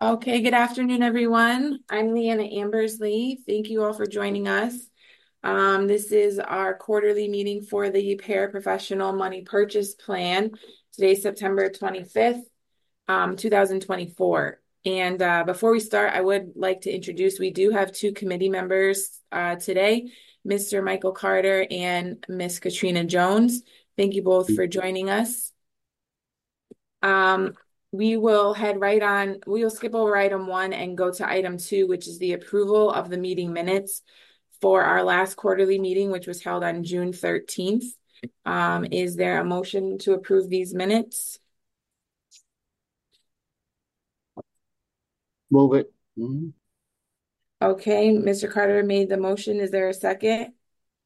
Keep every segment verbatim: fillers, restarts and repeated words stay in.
Okay, good afternoon, everyone. I'm Leanna Ambersley. Thank you all for joining us. Um, this is our quarterly meeting for the Paraprofessional Money Purchase Plan. Today's September twenty-fifth, um, two thousand twenty-four. And uh, before we start, I would like to introduce, we do have two committee members uh, today, Mister Michael Carter and Miss Katrina Jones. Thank you both for joining us. Um, we will head right on, we will skip over item one and go to item two, which is the approval of the meeting minutes for our last quarterly meeting, which was held on June thirteenth. Um, is there a motion to approve these minutes? Move it. Mhm. Okay, Mister Carter made the motion. Is there a second?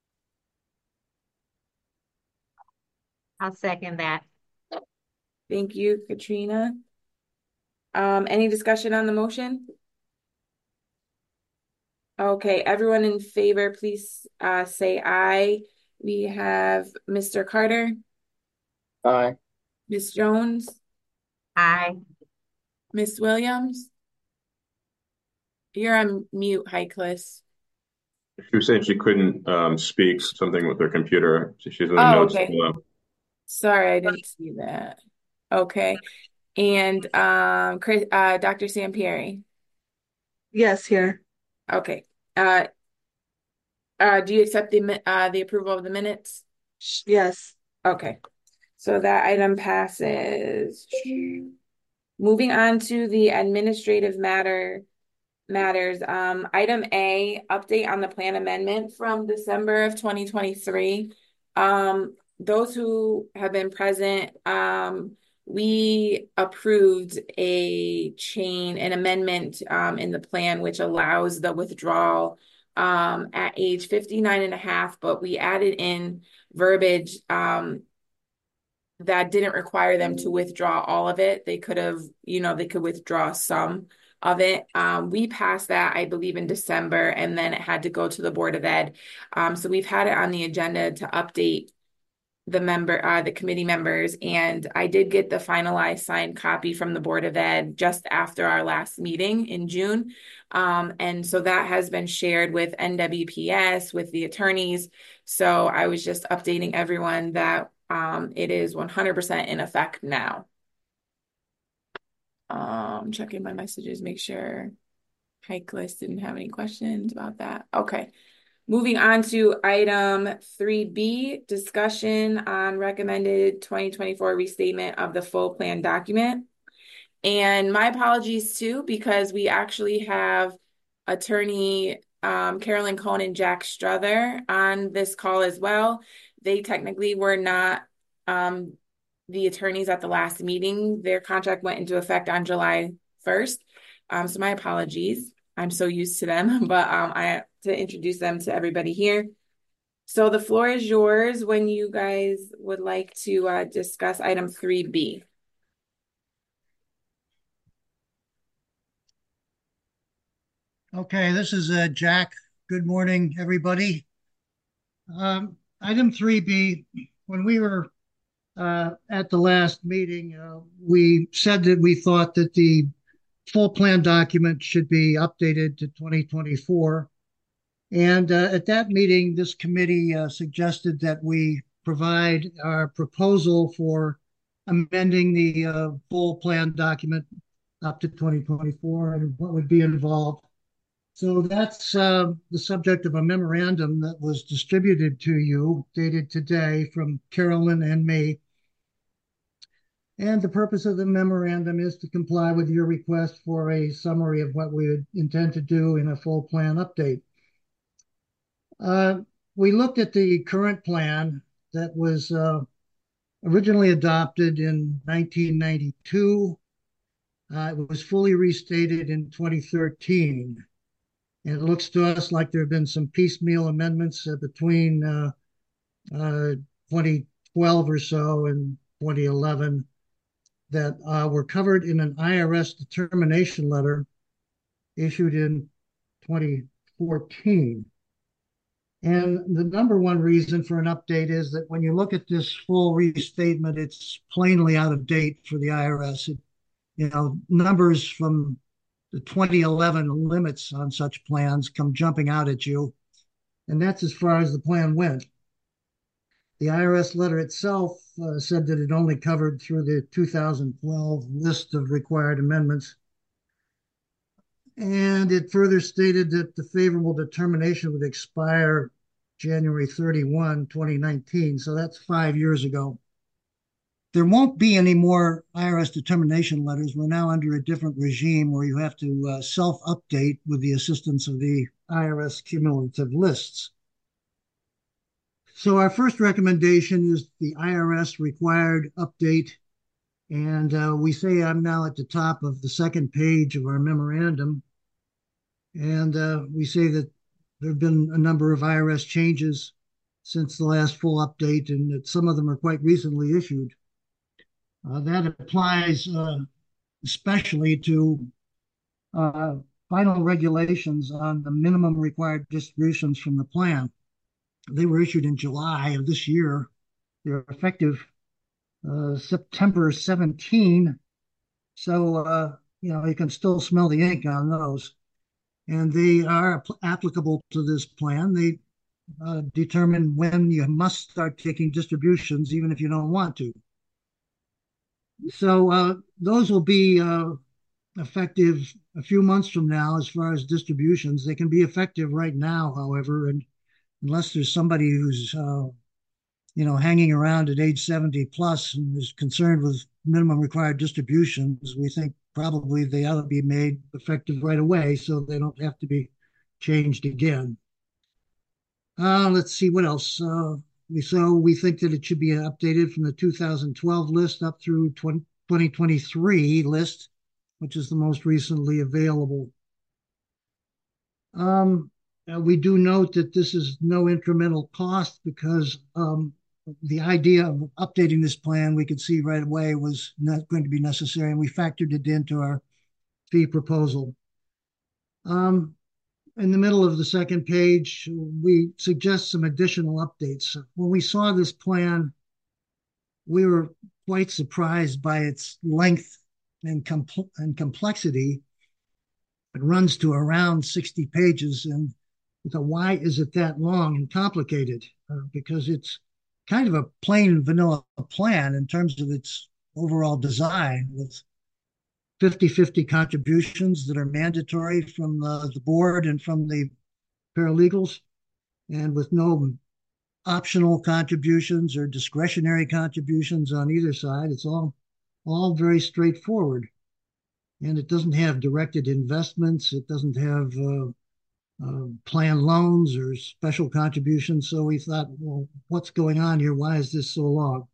I'll second that. Thank you, Katrina. Um, any discussion on the motion? Okay, everyone in favor, please uh, say aye. We have Mister Carter, Aye. Miss Jones, Aye. Miss Williams. You're on mute, Heiklis. She was saying she couldn't um, speak something with her computer. So she's in the Oh, notes okay. below. Sorry, I didn't see that. Okay. And um, Chris, uh, Doctor Sampieri. Yes, here. Okay. Uh, uh, do you accept the mi- uh the approval of the minutes? Yes. Okay. So that item passes. Moving on to the administrative matter matters. Um, item A, update on the plan amendment from December of twenty twenty-three. Um, those who have been present, um, we approved a chain, an amendment um, in the plan which allows the withdrawal um, at age fifty-nine and a half, but we added in verbiage um, that didn't require them to withdraw all of it. They could have, you know, they could withdraw some of it. Um, we passed that, I believe, in December, and then it had to go to the Board of Ed. Um, so we've had it on the agenda to update the member, uh, the committee members, and I did get the finalized signed copy from the Board of Ed just after our last meeting in June. Um, and so that has been shared with N W P S, with the attorneys. So I was just updating everyone that um, it is one hundred percent in effect now. Um, checking my messages, make sure Heiklis didn't have any questions about that. Okay. Moving on to item three B, discussion on recommended twenty twenty-four restatement of the full plan document. And my apologies too, because we actually have attorney um, Carolyn Cohn and Jack Struther on this call as well. They technically were not um, the attorneys at the last meeting. Their contract went into effect on July first. Um, so my apologies. I'm so used to them, but um, I have to introduce them to everybody here. So the floor is yours when you guys would like to uh, discuss item three B. Okay, this is uh, Jack. Good morning, everybody. Um, item three B, when we were uh, at the last meeting, uh, we said that we thought that the full plan document should be updated to twenty twenty-four. And uh, at that meeting, this committee uh, suggested that we provide our proposal for amending the uh, full plan document up to twenty twenty-four and what would be involved. So that's uh, the subject of a memorandum that was distributed to you, dated today, from Carolyn and me. And the purpose of the memorandum is to comply with your request for a summary of what we would intend to do in a full plan update. Uh, we looked at the current plan that was uh, originally adopted in nineteen ninety-two. Uh, it was fully restated in twenty thirteen. And it looks to us like there have been some piecemeal amendments uh, between uh, uh, twenty twelve or so and twenty eleven that uh, were covered in an I R S determination letter issued in twenty fourteen. And the number one reason for an update is that when you look at this full restatement, it's plainly out of date for the I R S. It, you know, numbers from the twenty eleven limits on such plans come jumping out at you. And that's as far as the plan went. The I R S letter itself uh, said that it only covered through the two thousand twelve list of required amendments. And it further stated that the favorable determination would expire January thirty-first, twenty nineteen. So that's five years ago. There won't be any more I R S determination letters. We're now under a different regime where you have to uh, self-update with the assistance of the I R S cumulative lists. So our first recommendation is the I R S required update. And uh, we say I'm now at the top of the second page of our memorandum. And uh, we say that there have been a number of I R S changes since the last full update, and that some of them are quite recently issued. Uh, that applies uh, especially to uh, final regulations on the minimum required distributions from the plan. They were issued in July of this year. They're effective uh, September seventeenth. So, uh, you know, you can still smell the ink on those. And they are applicable to this plan. They uh, determine when you must start taking distributions, even if you don't want to. So uh, those will be uh, effective a few months from now as far as distributions. They can be effective right now, however, and unless there's somebody who's uh, you know hanging around at age seventy plus and is concerned with minimum required distributions, we think probably they ought to be made effective right away so they don't have to be changed again. Uh, let's see what else. Uh, we, so we think that it should be updated from the two thousand twelve list up through twenty twenty-three list, which is the most recently available. Um, uh, we do note that this is no incremental cost because um, the idea of updating this plan, we could see right away, was not going to be necessary, and we factored it into our fee proposal. Um, in the middle of the second page, we suggest some additional updates. When we saw this plan, we were quite surprised by its length and, compl- and complexity. It runs to around sixty pages, and so why is it that long and complicated? Uh, because it's kind of a plain vanilla plan in terms of its overall design, with fifty-fifty contributions that are mandatory from the, the board and from the paralegals, and with no optional contributions or discretionary contributions on either side. It's all, all very straightforward. And it doesn't have directed investments. It doesn't have uh, uh, planned loans or special contributions. So we thought, well, what's going on here? Why is this so long?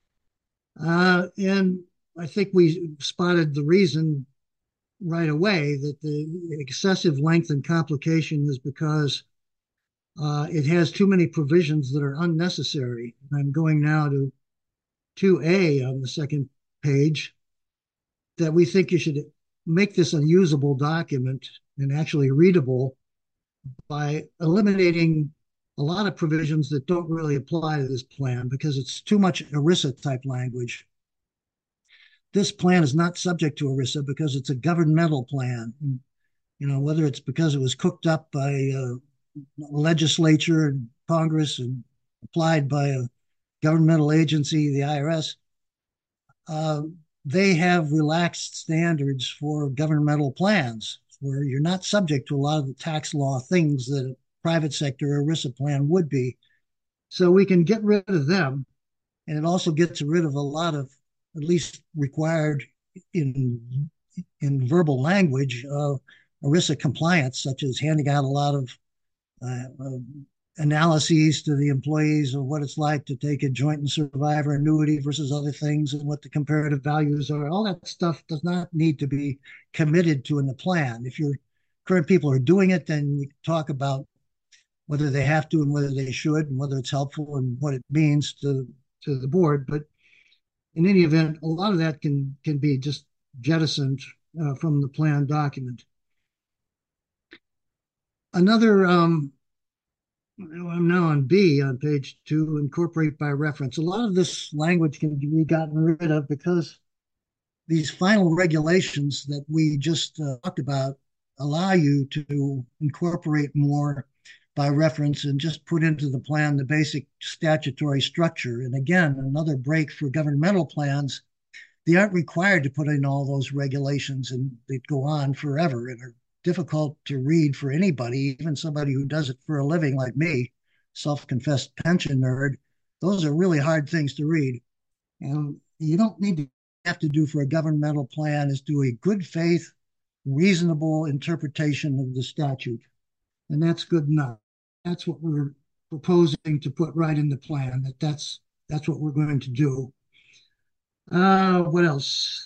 Uh, and I think we spotted the reason right away, that the excessive length and complication is because uh, it has too many provisions that are unnecessary. I'm going now to two A on the second page, that we think you should make this a usable document and actually readable by eliminating a lot of provisions that don't really apply to this plan because it's too much ERISA type language. This plan is not subject to ERISA because it's a governmental plan. You know, whether it's because it was cooked up by a legislature and Congress and applied by a governmental agency, the I R S, uh, they have relaxed standards for governmental plans where you're not subject to a lot of the tax law things that a private sector ERISA plan would be. So we can get rid of them. And it also gets rid of a lot of, at least required in in verbal language, uh, ERISA compliance, such as handing out a lot of uh, uh, analyses to the employees of what it's like to take a joint and survivor annuity versus other things and what the comparative values are. All that stuff does not need to be committed to in the plan. If your current people are doing it, then we talk about whether they have to and whether they should and whether it's helpful and what it means to, to the board. But in any event, a lot of that can, can be just jettisoned uh, from the plan document. Another, um, I'm now on B on page two, incorporate by reference. A lot of this language can be gotten rid of because these final regulations that we just uh, talked about allow you to incorporate more by reference and just put into the plan the basic statutory structure. And again, another break for governmental plans. They aren't required to put in all those regulations, and they go on forever and are difficult to read for anybody, even somebody who does it for a living like me, self-confessed pension nerd. Those are really hard things to read. And you don't need to have to do for a governmental plan is do a good faith, reasonable interpretation of the statute. And that's good enough. That's what we're proposing to put right in the plan, that that's that's what we're going to do. Uh, what else?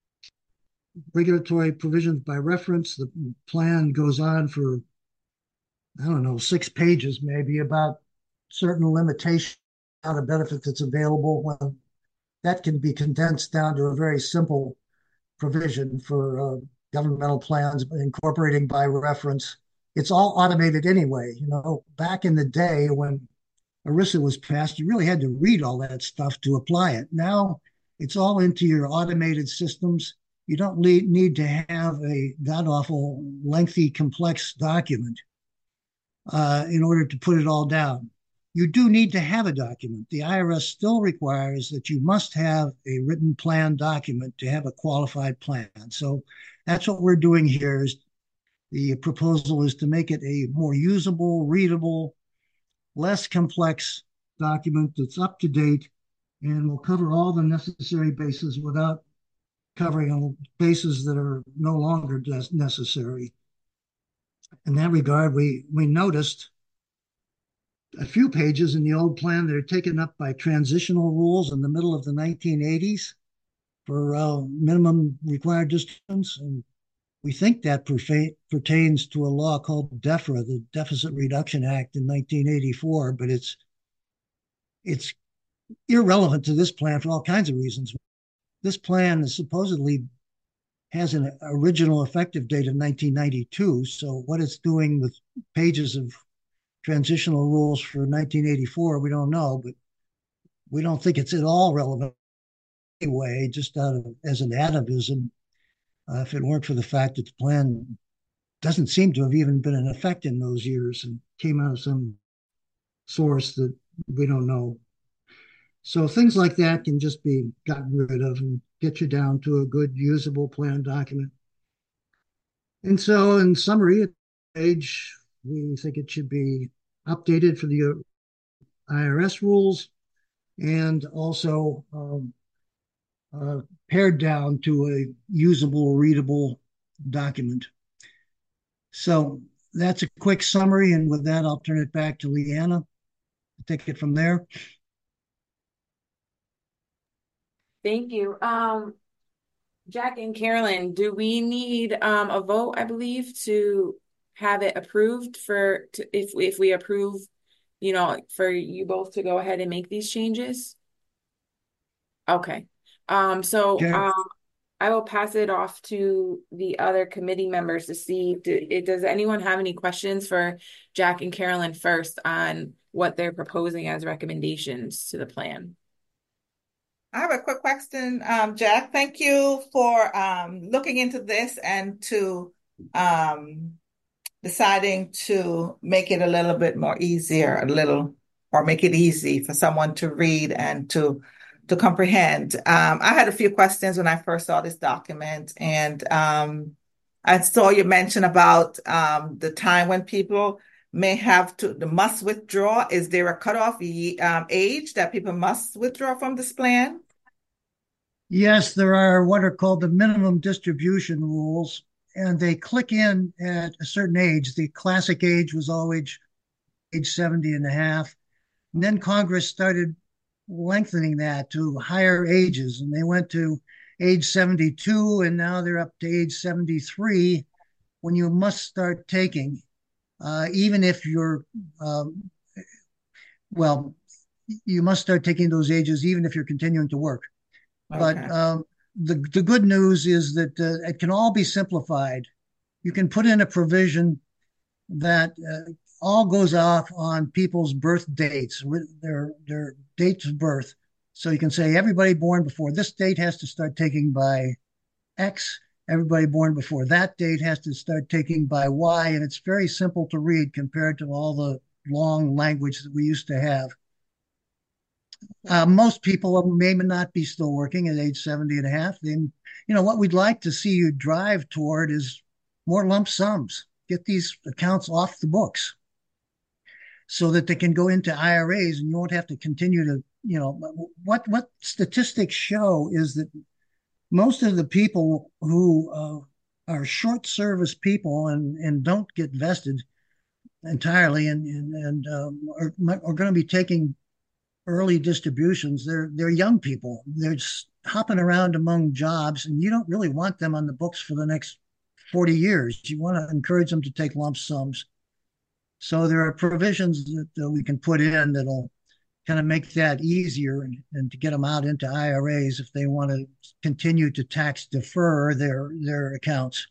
Regulatory provisions by reference. The plan goes on for, I don't know, six pages maybe about certain limitations on a benefit that's available. Well, that can be condensed down to a very simple provision for uh, governmental plans incorporating by reference. It's all automated anyway. You know, back in the day when ERISA was passed, you really had to read all that stuff to apply it. Now it's all into your automated systems. You don't need to have a god-awful, lengthy, complex document uh, in order to put it all down. You do need to have a document. The I R S still requires that you must have a written plan document to have a qualified plan. So that's what we're doing here. Is the proposal is to make it a more usable, readable, less complex document that's up to date and will cover all the necessary bases without covering bases that are no longer necessary. In that regard, we, we noticed a few pages in the old plan that are taken up by transitional rules in the middle of the nineteen eighties for uh, minimum required distance. And we think that perfa- pertains to a law called DEFRA, the Deficit Reduction Act in nineteen eighty-four, but it's it's irrelevant to this plan for all kinds of reasons. This plan is supposedly has an original effective date of nineteen ninety-two, so what it's doing with pages of transitional rules for nineteen eighty-four, we don't know, but we don't think it's at all relevant anyway, just out of, as an atavism, uh, if it weren't for the fact that the plan doesn't seem to have even been in effect in those years and came out of some source that we don't know. So things like that can just be gotten rid of and get you down to a good usable plan document. And so in summary, at this page, we think it should be updated for the I R S rules and also um, uh, pared down to a usable, readable document. So that's a quick summary. And with that, I'll turn it back to Leanna to take it from there. Thank you. Um, Jack and Carolyn, do we need um, a vote, I believe, to have it approved for to, if if we approve, you know, for you both to go ahead and make these changes? Okay. Um, so Okay. um, I will pass it off to the other committee members to see. Do, it, does anyone have any questions for Jack and Carolyn first on what they're proposing as recommendations to the plan? I have a quick question, um, Jack. Thank you for um, looking into this and to um, deciding to make it a little bit more easier, a little, or make it easy for someone to read and to to comprehend. Um, I had a few questions when I first saw this document, and um, I saw you mention about um, the time when people may have to the must withdraw. Is there a cutoff um, age that people must withdraw from this plan? Yes, there are what are called the minimum distribution rules, and they click in at a certain age. The classic age was always age seventy and a half. And then Congress started lengthening that to higher ages, and they went to age seventy-two, and now they're up to age seventy-three when you must start taking, uh, even if you're, um, well, you must start taking those ages even if you're continuing to work. Okay. But um, the, the good news is that uh, it can all be simplified. You can put in a provision that uh, all goes off on people's birth dates, their, their dates of birth. So you can say everybody born before this date has to start taking by X. Everybody born before that date has to start taking by Y. And it's very simple to read compared to all the long language that we used to have. Uh, most people may not be still working at age seventy and a half. Then, you know, what we'd like to see you drive toward is more lump sums. Get these accounts off the books so that they can go into I R As and you won't have to continue to, you know, what, what statistics show is that most of the people who uh, are short service people and, and don't get vested entirely and, and, and um, are, are going to be taking early distributions. They're they're young people. They're just hopping around among jobs, and you don't really want them on the books for the next forty years. You want to encourage them to take lump sums. So there are provisions that uh, we can put in that'll kind of make that easier and, and to get them out into I R As if they want to continue to tax defer their their accounts.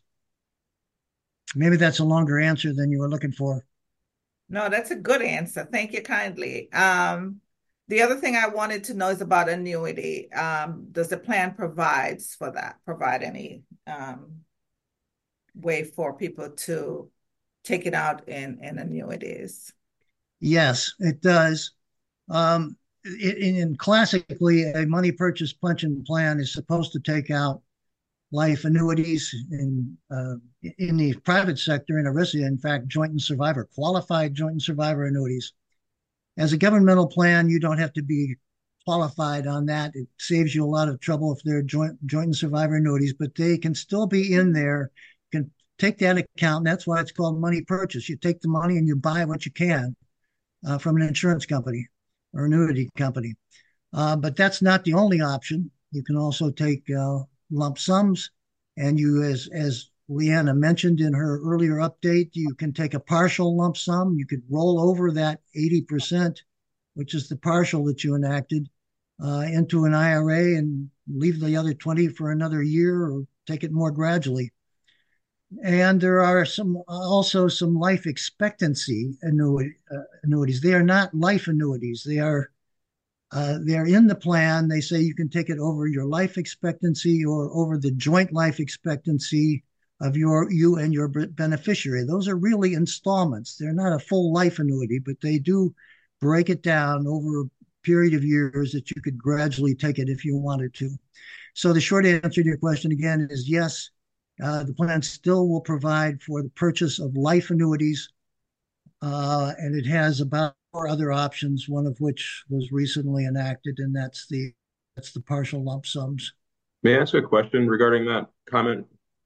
Maybe that's a longer answer than you were looking for. No, that's a good answer. Thank you kindly. Um, the other thing I wanted to know is about annuity. Um, does the plan provides for that, provide any um, way for people to take it out in, in annuities? Yes, it does. Um, in, in classically, a money purchase pension plan is supposed to take out life annuities in uh, in the private sector in ERISA. In fact, joint and survivor, qualified joint and survivor annuities. As a governmental plan, you don't have to be qualified on that. It saves you a lot of trouble if they're joint joint and survivor annuities, but they can still be in there. You can take that account, and that's why it's called money purchase. You take the money and you buy what you can uh, from an insurance company or annuity company. Uh, but that's not the only option. You can also take uh, lump sums, and you, as as Leanna mentioned in her earlier update, you can take a partial lump sum. You could roll over that eighty percent, which is the partial that you enacted, uh, into an I R A and leave the other twenty for another year or take it more gradually. And there are some also some life expectancy annuity, uh, annuities. They are not life annuities. They are uh, they're in the plan. They say you can take it over your life expectancy or over the joint life expectancy of your you and your beneficiary. Those are really installments. They're not a full life annuity, but they do break it down over a period of years that you could gradually take it if you wanted to. So the short answer to your question again is yes. Uh, the plan still will provide for the purchase of life annuities, uh, and it has about four other options, one of which was recently enacted, and that's the that's the partial lump sums. May I ask a question regarding that comment?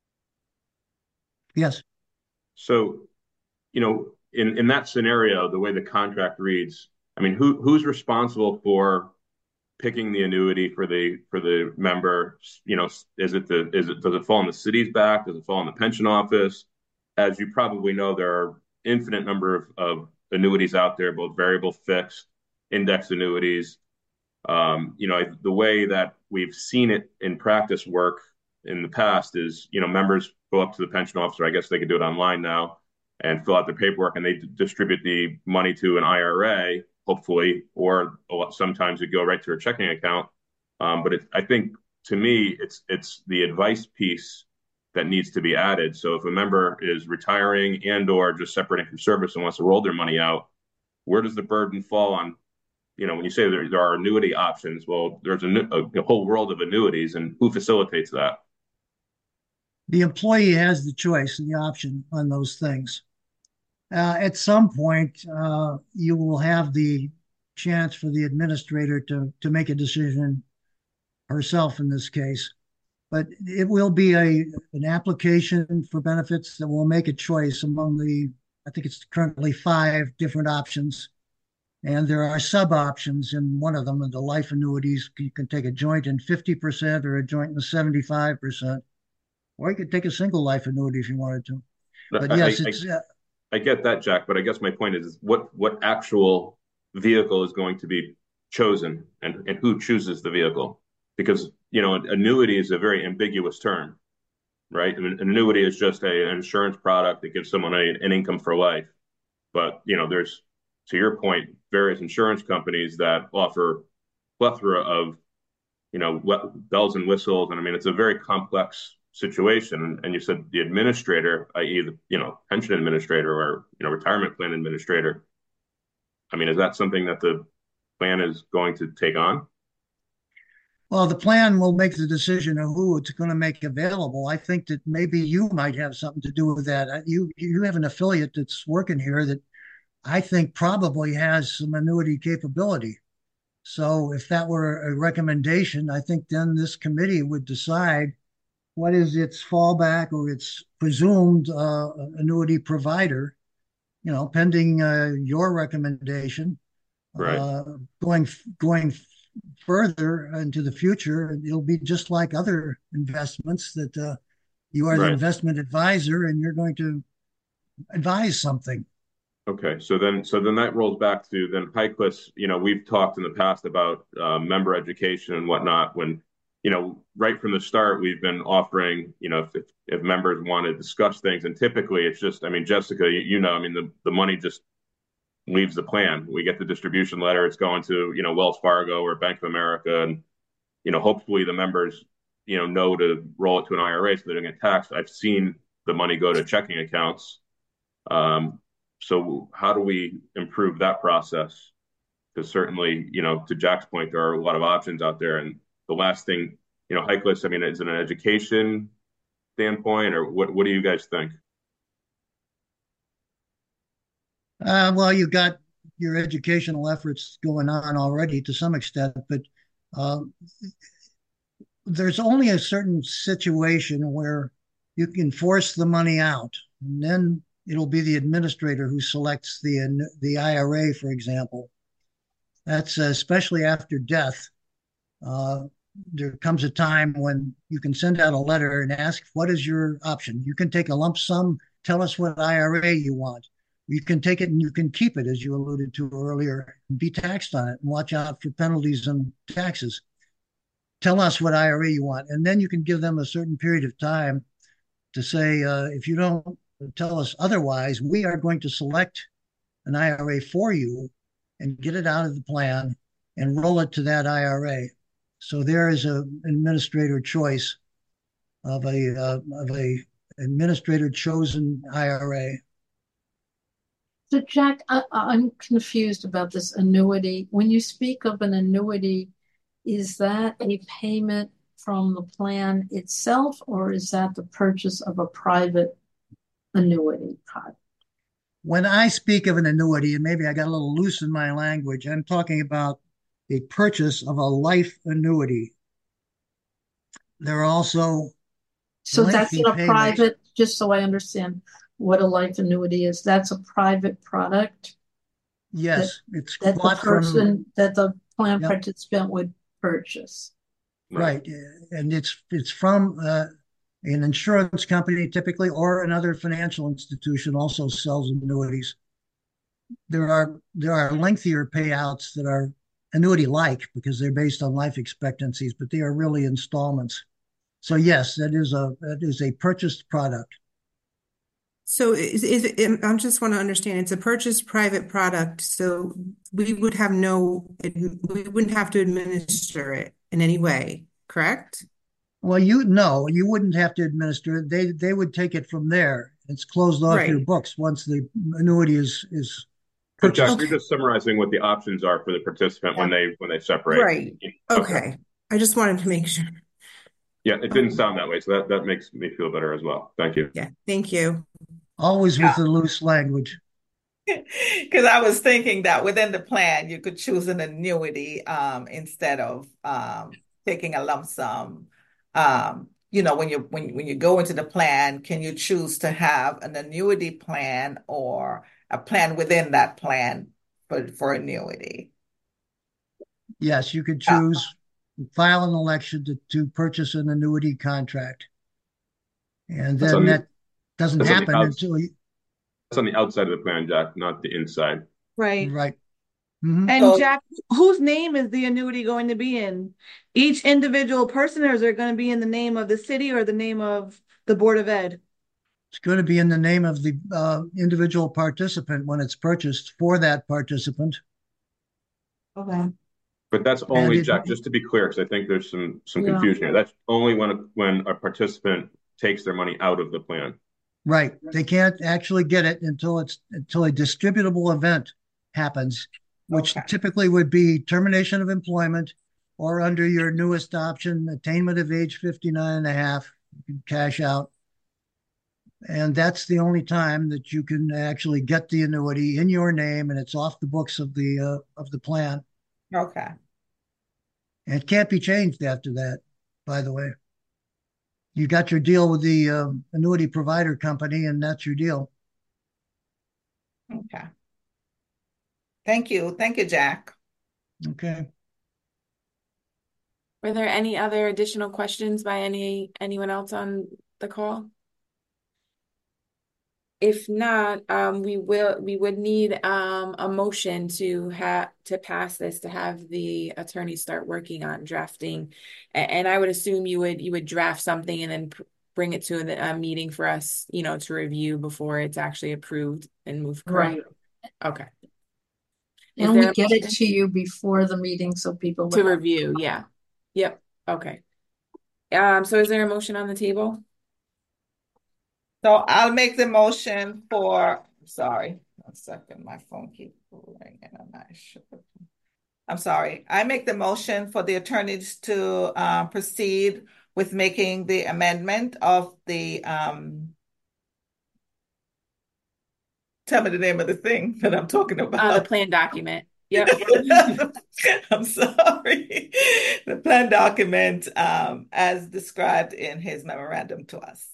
Yes. So, you know, in, in that scenario, the way the contract reads, I mean, who who's responsible for picking the annuity for the for the member? You know, is it the is it does it fall on the city's back? Does it fall on the pension office? As you probably know, there are infinite number of, of annuities out there, both variable, fixed, index annuities. Um, you know, the way that we've seen it in practice work in the past is, you know, members go up to the pension officer. I guess they can do it online now and fill out their paperwork, and they d- distribute the money to an I R A, hopefully, or sometimes it go right to a checking account. Um, but it, I think to me, it's it's the advice piece that needs to be added. So if a member is retiring and or just separating from service and wants to roll their money out, where does the burden fall on? You know, when you say there, there are annuity options, well, there's a, a, a whole world of annuities, and who facilitates that? The employee has the choice and the option on those things. Uh, at some point, uh, you will have the chance for the administrator to, to make a decision herself in this case. But it will be a an application for benefits that will make a choice among the, I think it's currently five different options. And there are sub options in one of them, the life annuities. You can take a joint in fifty percent or a joint in seventy-five percent. Or you could take a single life annuity if you wanted to. But I, yes, I, it's. Uh, I get that, Jack, but I guess my point is, is what what actual vehicle is going to be chosen, and, and who chooses the vehicle? Because, you know, an annuity is a very ambiguous term, right? I mean, an annuity is just a, an insurance product that gives someone a, an income for life. But, you know, there's, to your point, various insurance companies that offer plethora of, you know, bells and whistles. And I mean, it's a very complex situation. And you said the administrator, that is the, you know, pension administrator or, you know, retirement plan administrator. I mean, is that something that the plan is going to take on? Well, the plan will make the decision of who it's going to make available. I think that maybe you might have something to do with that. Uh, You you have an affiliate that's working here that I think probably has some annuity capability. So if that were a recommendation, I think then this committee would decide what is its fallback or its presumed uh, annuity provider, you know, pending uh, your recommendation. Right. Uh, going going further into the future, it'll be just like other investments that uh, you are the Right. investment advisor and you're going to advise something. Okay, so then so then that rolls back to then Heikless, you know, we've talked in the past about uh, member education and whatnot when, you know, right from the start, we've been offering, you know, if, if, if members want to discuss things, and typically it's just, I mean, Jessica, you, you know, I mean, the, the money just leaves the plan. We get the distribution letter, it's going to, you know, Wells Fargo or Bank of America, and, you know, hopefully the members, you know, know to roll it to an I R A so they don't get taxed. I've seen the money go to checking accounts. Um, so how do we improve that process? Because certainly, you know, to Jack's point, there are a lot of options out there. And the last thing, you know, Heikless, I mean, is it an education standpoint, or what, what do you guys think? Uh, well, you've got your educational efforts going on already to some extent, but uh, there's only a certain situation where you can force the money out, and then it'll be the administrator who selects the the I R A, for example. That's uh, especially after death. Uh, there comes a time when you can send out a letter and ask, what is your option? You can take a lump sum, tell us what I R A you want. You can take it and you can keep it, as you alluded to earlier, and be taxed on it and watch out for penalties and taxes. Tell us what I R A you want. And then you can give them a certain period of time to say, uh, if you don't tell us otherwise, we are going to select an I R A for you and get it out of the plan and roll it to that I R A. So there is an administrator choice of a uh, of a administrator chosen I R A. So Jack, I, I'm confused about this annuity. When you speak of an annuity, is that a payment from the plan itself, or is that the purchase of a private annuity product? When I speak of an annuity, and maybe I got a little loose in my language, I'm talking about a purchase of a life annuity. There are also So that's lengthy in a payments. private, just so I understand what a life annuity is, that's a private product Yes, it's that the bought from person, that the plan Yep. participant would purchase. right, and it's it's from uh, an insurance company typically, or another financial institution also sells annuities. There are there are lengthier payouts that are annuity-like because they're based on life expectancies, but they are really installments. So yes, that is a that is a purchased product. So is, is it, I just want to understand, it's a purchased private product, so we would have no, we wouldn't have to administer it in any way, correct? Well, you no, you wouldn't have to administer it. They they would take it from there. It's closed off your Right. books once the annuity is is So Jack, purchased. you're just summarizing what the options are for the participant when they when they separate. Right. Okay. I just wanted to make sure. Yeah, it didn't sound that way, so that, that makes me feel better as well. Thank you. Yeah, thank you. Always Yeah. with the loose language. Because I was thinking that within the plan, you could choose an annuity um, instead of um, taking a lump sum. Um, you know, when you when when you go into the plan, can you choose to have an annuity plan or a plan within that plan for for annuity? Yes, you could Yeah. choose, file an election to, to purchase an annuity contract. And That's then on the- that doesn't that's on the happen outs- until you, That's on the outside of the plan, Jack, not the inside. Right. right. Mhm. And So- Jack, whose name is the annuity going to be in? Each individual person, or is it going to be in the name of the city or the name of the Board of Ed? It's going to be in the name of the uh, individual participant when it's purchased for that participant. Okay. But that's And only, it, Jack, just to be clear, because I think there's some some Yeah. confusion here. That's only when a, when a participant takes their money out of the plan. right. They can't actually get it until it's until a distributable event happens, which Okay. typically would be termination of employment or under your newest option, attainment of age fifty-nine and a half, you can cash out. And that's the only time that you can actually get the annuity in your name and it's off the books of the uh, of the plan. Okay. And it can't be changed after that, by the way. You got your deal with the um, annuity provider company, and that's your deal. Okay. Thank you. Thank you, Jack. Okay. Were there any other additional questions by any anyone else on the call? If not, um, we will we would need um a motion to have to pass this to have the attorney start working on drafting, and, and I would assume you would you would draft something and then pr- bring it to the uh, meeting for us, you know, to review before it's actually approved and moved. Correct? Right. Okay. Is And there we a get it motion to you before the meeting so people to would have. review? Yeah. Yep. Okay. Um. So is there a motion on the table? So I'll make the motion for, sorry, one second, my phone keeps ringing and I should. I'm sorry. I make the motion for the attorneys to uh, proceed with making the amendment of the, um, tell me the name of the thing that I'm talking Uh, the about. plan document. Yep. I'm sorry. The plan document um, as described in his memorandum to us.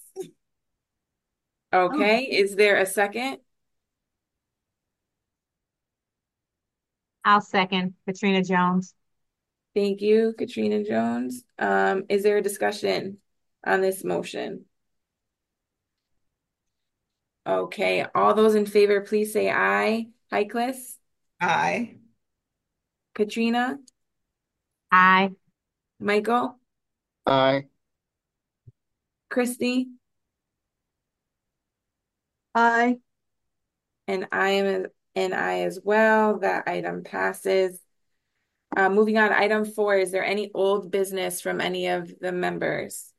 Okay. Is there a second? I'll second Katrina Jones. Thank you, Katrina Jones. Um, is there a discussion on this motion? Okay, all those in favor, please say aye. Heiklis, Aye. Katrina, Aye. Michael, Aye. Christy, Aye. and I am an aye as well. That item passes. Uh, moving on, item four, is there any old business from any of the members?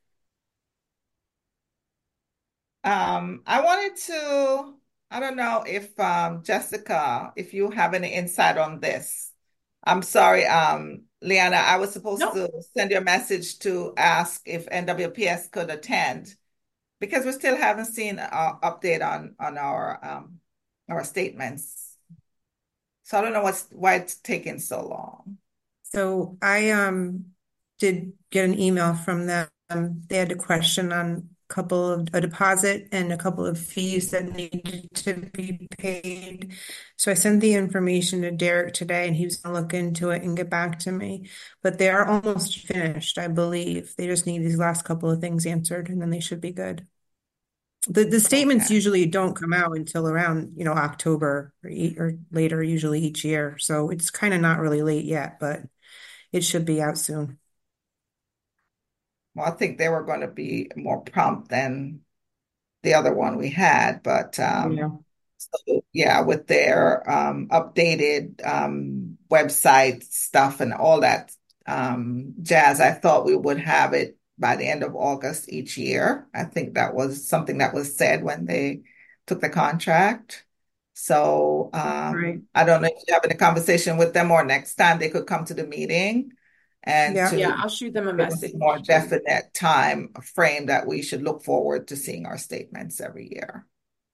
Um, I wanted to, I don't know if um, Jessica, if you have any insight on this. I'm sorry, um, Leanna, I was supposed Nope. to send you a message to ask if N W P S could attend because we still haven't seen an update on on our um, our statements. So I don't know what's why it's taking so long. So I um did get an email from them. They had a question on a couple of a deposit and a couple of fees that needed to be paid. So I sent the information to Derek today and he was gonna look into it and get back to me. But they are almost finished, I believe. They just need these last couple of things answered and then they should be good. The the statements Okay. usually don't come out until around, you know, October or, e or later, usually each year. So it's kind of not really late yet, but it should be out soon. Well, I think they were going to be more prompt than the other one we had, but um, Yeah. so, yeah, with their um, updated um, website stuff and all that um, jazz, I thought we would have it by the end of August each year. I think that was something that was said when they took the contract. So um, Right. I don't know if you're having a conversation with them or next time they could come to the meeting and Yeah. Yeah, to I'll shoot them a give us message. a more definite time frame that we should look forward to seeing our statements every year.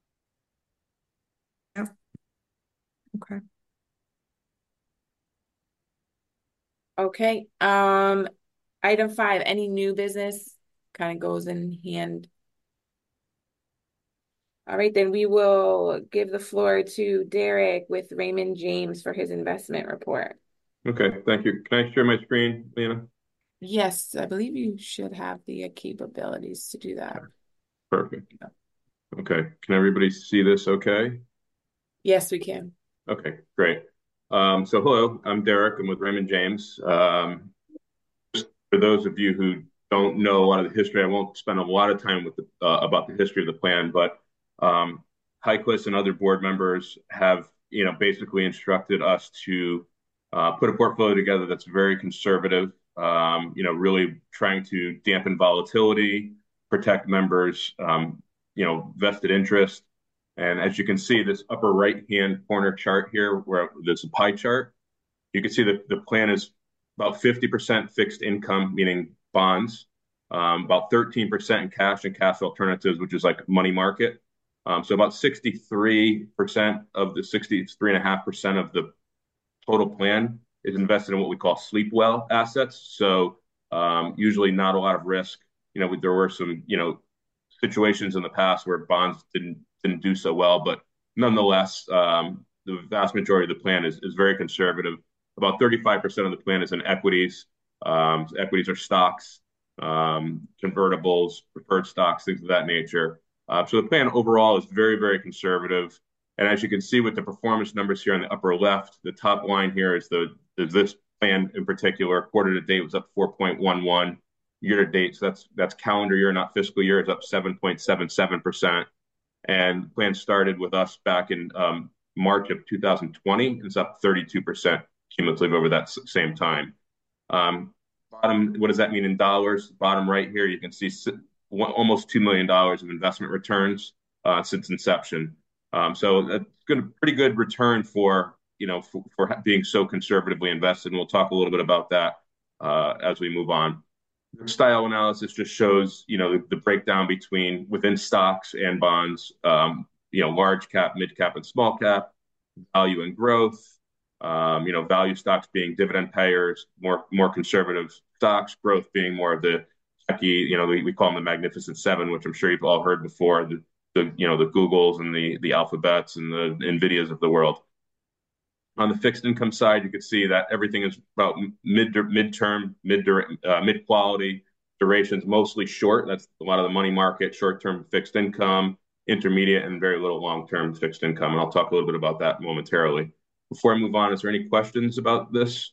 Yeah. Okay. Okay. Um, item five, any new business kind of goes in hand. All right, then we will give the floor to Derek with Raymond James for his investment report. Okay, thank you. Can I share my screen, Lena? Yes, I believe you should have the capabilities to do that. Perfect. Okay, can everybody see this okay? Yes, we can. Okay, great. Um, so hello, I'm Derek. I'm with Raymond James. Um, just for those of you who don't know a lot of the history, I won't spend a lot of time with the, uh, about the history of the plan, but um, Heiklis and other board members have, you know, basically instructed us to uh, put a portfolio together that's very conservative, um, you know, really trying to dampen volatility, protect members, um, you know, vested interest. And as you can see, this upper right-hand corner chart here, where there's a pie chart, you can see that the plan is about fifty percent fixed income, meaning bonds, um, about thirteen percent in cash and cash alternatives, which is like money market. Um, so about sixty-three percent of the sixty-three point five percent of the total plan is invested in what we call sleep well assets. So um, usually not a lot of risk. You know, there were some, you know, situations in the past where bonds didn't didn't do so well, but nonetheless, um, the vast majority of the plan is, is very conservative. About thirty-five percent of the plan is in equities. Um, equities are stocks, um, convertibles, preferred stocks, things of that nature. Uh, so the plan overall is very, very conservative. And as you can see with the performance numbers here on the upper left, the top line here is the is this plan in particular. Quarter to date was up four point one one. Year to date, so that's that's calendar year, not fiscal year, is up seven point seven seven percent. And the plan started with us back in um, March of two thousand twenty. It's up thirty-two percent cumulative over that same time. Um, bottom, what does that mean in dollars? Bottom right here, you can see one, almost two million dollars of investment returns uh, since inception. Um, so that's good, pretty good return for, you know, for, for being so conservatively invested. And we'll talk a little bit about that uh, as we move on. The style analysis just shows, you know, the, the breakdown between within stocks and bonds, um, you know, large cap, mid cap, and small cap, value and growth. Um, you know, value stocks being dividend payers, more more conservative stocks, growth being more of the techie, you know, we, we call them the Magnificent Seven, which I'm sure you've all heard before, the, the you know, the Googles and the the Alphabets and the Nvidias of the world. On the fixed income side, you can see that everything is about mid midterm, mid uh, mid quality durations, mostly short. That's a lot of the money market, short term fixed income, intermediate, and very little long term fixed income. And I'll talk a little bit about that momentarily. Before I move on, is there any questions about this?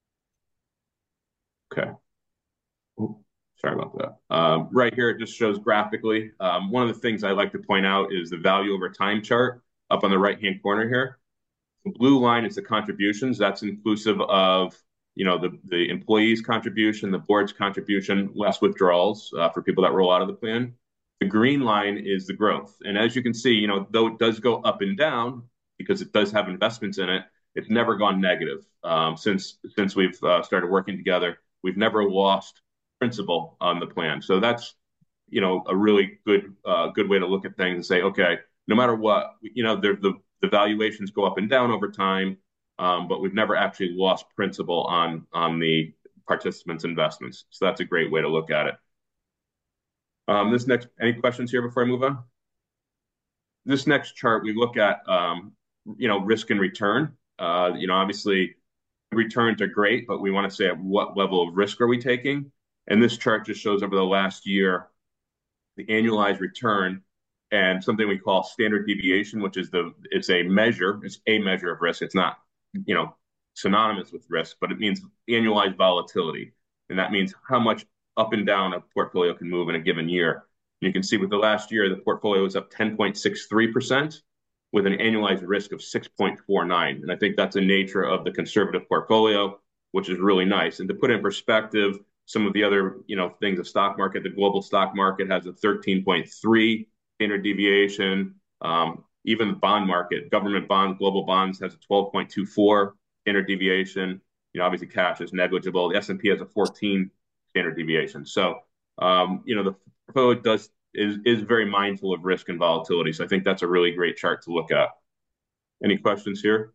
Okay. Ooh, sorry about that. Um, right here, it just shows graphically. Um, one of the things I like to point out is the value over time chart up on the right hand corner here. The blue line is the contributions. That's inclusive of, you know, the, the employee's contribution, the board's contribution, less withdrawals uh, for people that roll out of the plan. The green line is the growth. And as you can see, you know, though it does go up and down because it does have investments in it, it's never gone negative um, since since we've uh, started working together. We've never lost principal on the plan. So that's, you know, a really good uh, good way to look at things and say, okay, no matter what, you know, the the the valuations go up and down over time, um, but we've never actually lost principal on on the participants' investments. So that's a great way to look at it. Um, this next, any questions here before I move on? This next chart, we look at, um, you know, risk and return. Uh, you know, obviously, returns are great, but we want to say at what level of risk are we taking? And this chart just shows over the last year the annualized return and something we call standard deviation, which is the it's a measure, it's a measure of risk. It's not, you know, synonymous with risk, but it means annualized volatility, and that means how much up and down a portfolio can move in a given year. And you can see with the last year, the portfolio was up ten point six three percent with an annualized risk of six point four nine. And I think that's the nature of the conservative portfolio, which is really nice. And to put in perspective, some of the other, you know, things, the stock market, the global stock market has a thirteen point three standard deviation. Um, even the bond market, government bonds, global bonds has a twelve point two four standard deviation. You know, obviously cash is negligible. The S and P has a fourteen standard deviation. So, um, you know, the portfolio does is is very mindful of risk and volatility. So I think that's a really great chart to look at. Any questions here?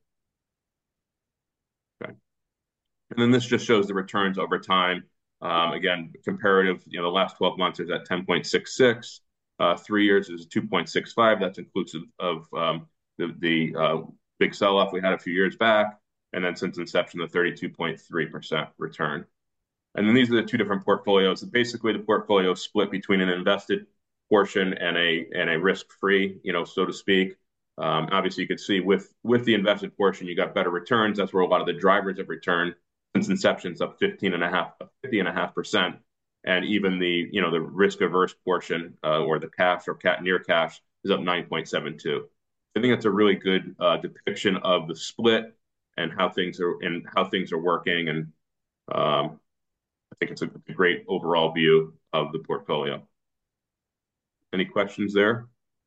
Okay. And then this just shows the returns over time. Um, again, comparative, you know, the last twelve months is at ten point six six. Uh, three years is two point six five. That's inclusive of um, the, the uh, big sell-off we had a few years back. And then since inception, the thirty-two point three percent return. And then these are the two different portfolios. Basically, the portfolio is split between an invested portion and a and a risk-free, you know, so to speak. Um, obviously, you could see with with the invested portion, you got better returns. That's where a lot of the drivers of return since inception is up fifteen and a half, fifty and a half percent. And even the, you know, the risk-averse portion uh, or the cash or cat near cash is up nine point seven two. I think that's a really good uh, depiction of the split and how things are and how things are working. And um, I think it's a, a great overall view of the portfolio. Any questions there?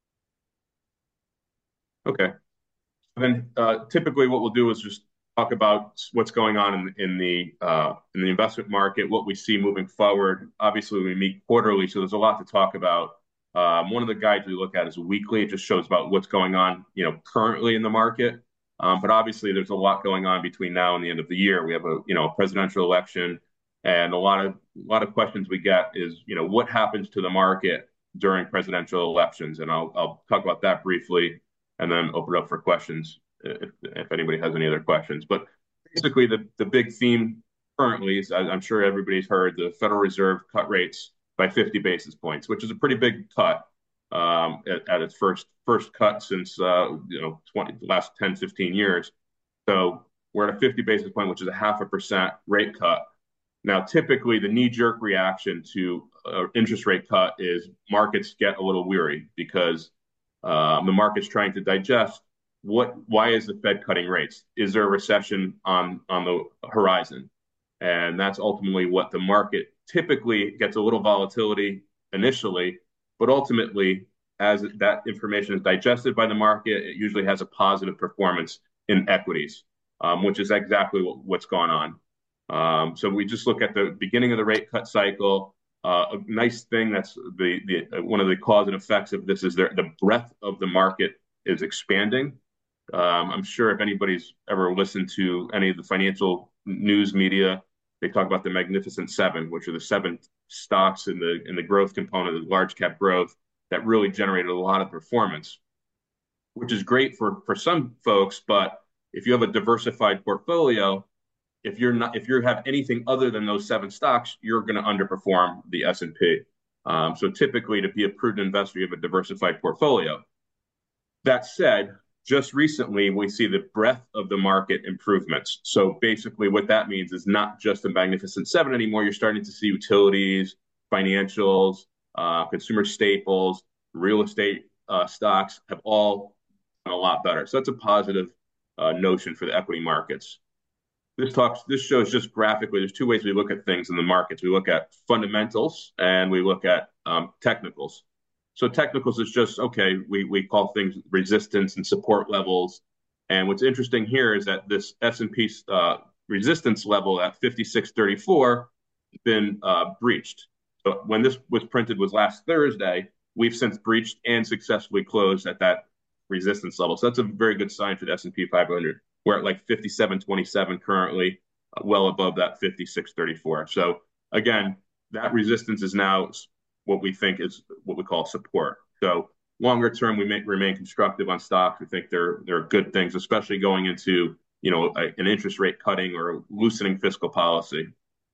Okay. Then uh, typically what we'll do is just talk about what's going on in, in the uh, in the investment market, what we see moving forward. Obviously, we meet quarterly, so there's a lot to talk about. Um, one of the guides we look at is weekly. It just shows about what's going on, you know, currently in the market. Um, but obviously, there's a lot going on between now and the end of the year. We have a you know a presidential election, and a lot of a lot of questions we get is you know what happens to the market during presidential elections, and I'll I'll talk about that briefly, and then open it up for questions if, if anybody has any other questions. But basically, the, the big theme currently is, I'm sure everybody's heard, the Federal Reserve cut rates by fifty basis points, which is a pretty big cut um, at, at its first first cut since uh, you know twenty, the last ten, fifteen years. So we're at a fifty basis point, which is a half a percent rate cut. Now, typically, the knee-jerk reaction to an interest rate cut is markets get a little weary because um, the market's trying to digest what. Why is the Fed cutting rates? Is there a recession on on the horizon? And that's ultimately what the market typically gets a little volatility initially, but ultimately, as that information is digested by the market, it usually has a positive performance in equities, um, which is exactly what, what's gone on. Um, so we just look at the beginning of the rate cut cycle. Uh, a nice thing that's the, the one of the cause and effects of this is the breadth of the market is expanding. Um, I'm sure if anybody's ever listened to any of the financial news media, they talk about the Magnificent Seven, which are the seven stocks in the in the growth component, the large cap growth, that really generated a lot of performance, which is great for for some folks. But if you have a diversified portfolio, if you're not if you have anything other than those seven stocks, you're going to underperform the S and P. Um, so typically, to be a prudent investor, you have a diversified portfolio. That said, just recently, we see the breadth of the market improvements. So basically what that means is not just the Magnificent Seven anymore. You're starting to see utilities, financials, uh, consumer staples, real estate uh, stocks have all done a lot better. So that's a positive uh, notion for the equity markets. This talks. This shows just graphically. There's two ways we look at things in the markets. We look at fundamentals and we look at um, technicals. So technicals is just, okay, we, we call things resistance and support levels. And what's interesting here is that this S and P uh, resistance level at fifty-six thirty-four has been uh, breached. So when this was printed was last Thursday, we've since breached and successfully closed at that resistance level. So that's a very good sign for the S and P five hundred. We're at like fifty-seven twenty-seven currently, uh, well above that fifty-six thirty-four. So again, that resistance is now what we think is what we call support. So longer term, we may remain constructive on stocks. We think they're they're good things, especially going into you know a, an interest rate cutting or loosening fiscal policy.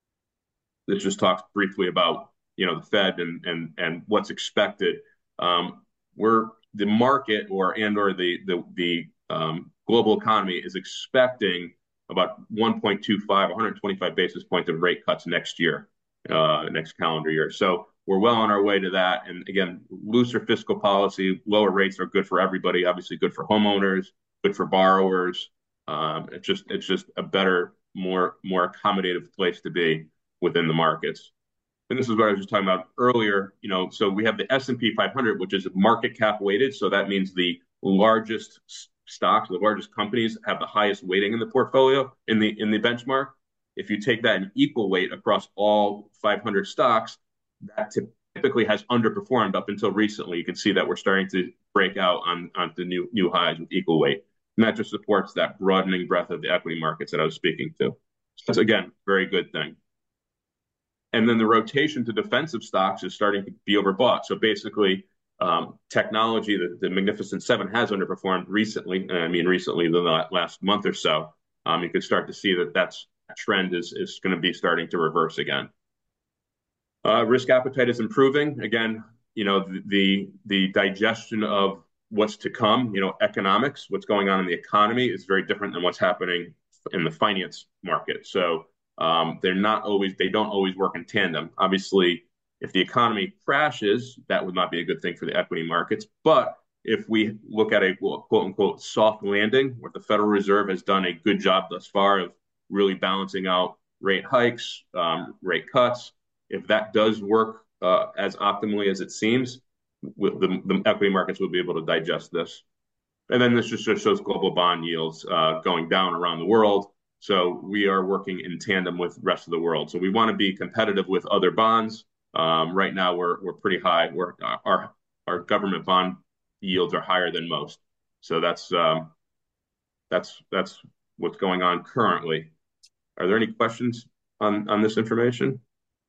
This just talks briefly about you know the Fed and and and what's expected. Um, we're the market or and or the the the um, global economy is expecting about one point two five, one hundred twenty-five basis points of rate cuts next year, uh, next calendar year. So we're well on our way to that. And again, looser fiscal policy, lower rates are good for everybody. Obviously, good for homeowners, good for borrowers. Um, it's just it's just a better, more more accommodative place to be within the markets. And this is what I was just talking about earlier. You know, so we have the S and P five hundred, which is market cap weighted. So that means the largest stocks, the largest companies have the highest weighting in the portfolio in the in the benchmark. If you take that in equal weight across all five hundred stocks, that typically has underperformed up until recently. You can see that we're starting to break out on, on the new new highs with equal weight. And that just supports that broadening breadth of the equity markets that I was speaking to. So that's, again, very good thing. And then the rotation to defensive stocks is starting to be overbought. So basically, um, technology, the, the Magnificent Seven has underperformed recently. I mean, recently, the last month or so. Um, you can start to see that that's, that trend is, is going to be starting to reverse again. Uh, risk appetite is improving. Again, you know, the, the the digestion of what's to come, you know, economics, what's going on in the economy is very different than what's happening in the finance market. So um, they're not always, they don't always work in tandem. Obviously, if the economy crashes, that would not be a good thing for the equity markets. But if we look at a quote unquote soft landing, where the Federal Reserve has done a good job thus far of really balancing out rate hikes, um, rate cuts, if that does work uh, as optimally as it seems, with the, the equity markets will be able to digest this. And then this just shows global bond yields uh, going down around the world. So we are working in tandem with the rest of the world. So we want to be competitive with other bonds. Um, right now, we're we're pretty high. We're our our government bond yields are higher than most. So that's um, that's that's what's going on currently. Are there any questions on on this information?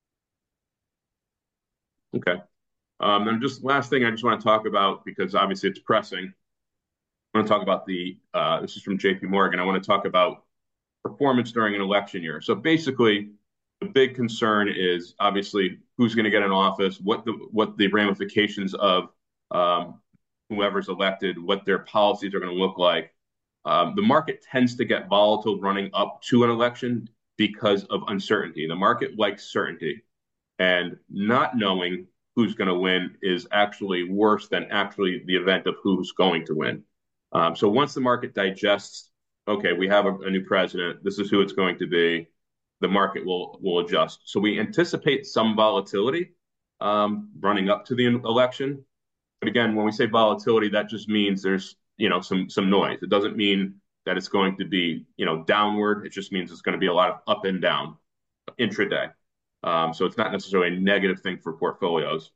Okay. Um, and just last thing I just want to talk about, because obviously it's pressing. I want to talk about the, uh, this is from J P Morgan. I want to talk about performance during an election year. So basically, the big concern is obviously who's going to get in office, what the what the ramifications of um, whoever's elected, what their policies are going to look like. Um, the market tends to get volatile running up to an election because of uncertainty. The market likes certainty, and not knowing who's going to win is actually worse than actually the event of who's going to win. Um, so once the market digests, okay, we have a, a new president, this is who it's going to be, the market will will adjust. So we anticipate some volatility um, running up to the election. But again, when we say volatility, that just means there's, you know, some some noise. It doesn't mean that it's going to be, you know, downward. It just means it's going to be a lot of up and down intraday. Um, so it's not necessarily a negative thing for portfolios.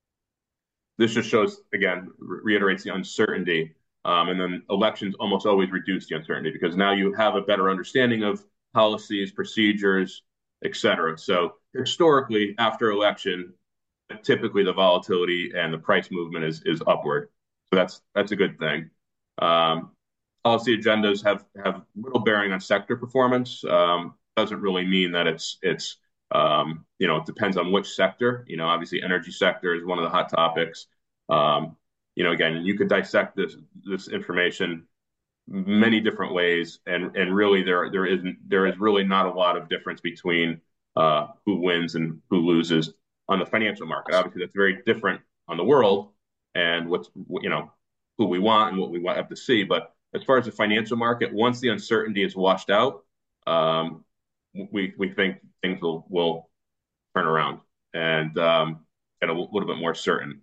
This just shows, again, re- reiterates the uncertainty. Um, and then elections almost always reduce the uncertainty because now you have a better understanding of policies, procedures, et cetera. So historically, after election, typically the volatility and the price movement is is upward. So that's that's a good thing. Um, policy agendas have have little bearing on sector performance. Um, doesn't really mean that it's it's um, you know, it depends on which sector. You know, obviously, energy sector is one of the hot topics. Um, you know, again, you could dissect this this information many different ways, and and really there there isn't there is really not a lot of difference between uh, who wins and who loses on the financial market. Obviously, that's very different on the world and what's you know who we want and what we want have to see. But as far as the financial market, once the uncertainty is washed out, um, we we think things will will turn around and um, get a little bit more certain.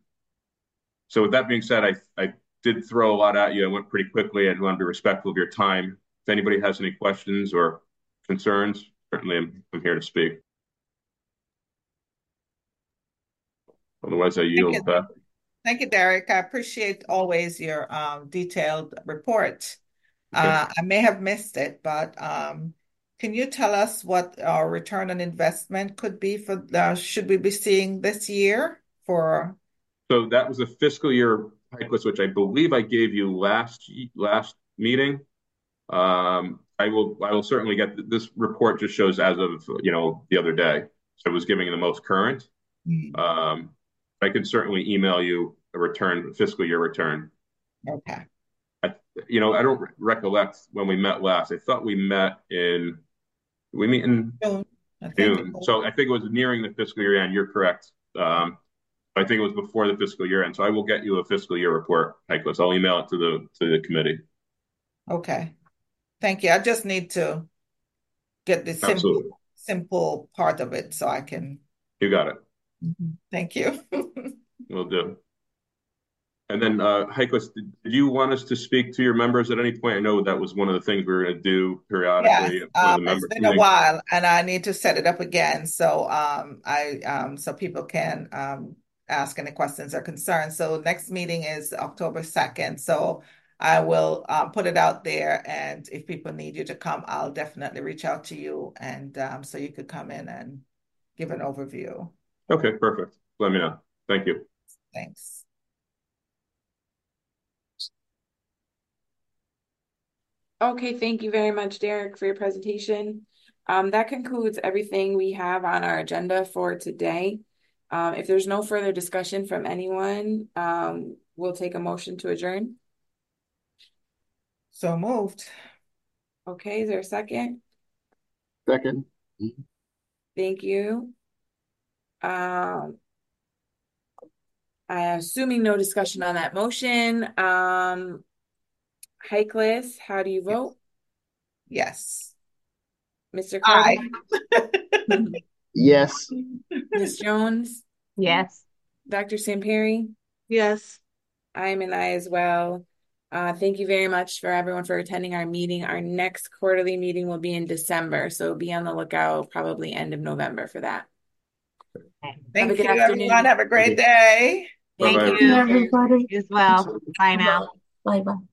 So with that being said, I I did throw a lot at you. I went pretty quickly. I want to be respectful of your time. If anybody has any questions or concerns, certainly I'm, I'm here to speak. Otherwise, I Thank yield you. back. Thank you, Derek. I appreciate always your um, detailed report. Okay. Uh, I may have missed it, but um, can you tell us what our return on investment could be for, uh, should we be seeing this year for? So that was a fiscal year hike, which I believe I gave you last last meeting. Um, I will I will certainly get this report. Just shows as of you know the other day, so it was giving the most current. Hmm. Um, I could certainly email you a return fiscal year return. Okay. I, you know, I don't re- recollect when we met last. I thought we met in we meet in June, I think. June. So I think it was nearing the fiscal year end. You're correct. Um, I think it was before the fiscal year end. So I will get you a fiscal year report, Heiklis. I'll email it to the to the committee. Okay. Thank you. I just need to get the simple Absolutely. simple part of it so I can. You got it. Mhm. Thank you. We'll do. And then, uh, Heiklis, did, did you want us to speak to your members at any point? I know that was one of the things we were going to do periodically. Yes, One of um, the it's members been a meetings. while, and I need to set it up again so um, I um, so people can um, ask any questions or concerns. So next meeting is October second. So I will um, put it out there, and if people need you to come, I'll definitely reach out to you, and um, so you could come in and give an overview. Okay, perfect. Let me know. Thank you. Thanks. Okay, thank you very much, Derek, for your presentation. Um, that concludes everything we have on our agenda for today. Um, if there's no further discussion from anyone, um, we'll take a motion to adjourn. So moved. Okay, is there a second? Second. Thank you. Um, Uh, assuming no discussion on that motion, um, Heiklis, how do you vote? Yes. Mister Aye. Carter? Yes. Miz Jones? Yes. Doctor Samperi? Yes. I'm an I as well. Uh, thank you very much for everyone for attending our meeting. Our next quarterly meeting will be in December, so be on the lookout probably end of November for that. Have a Thank good you, everyone. afternoon. Have a great day. Thank Bye-bye. Thank you, you. everybody. You as well. Bye now. Bye bye.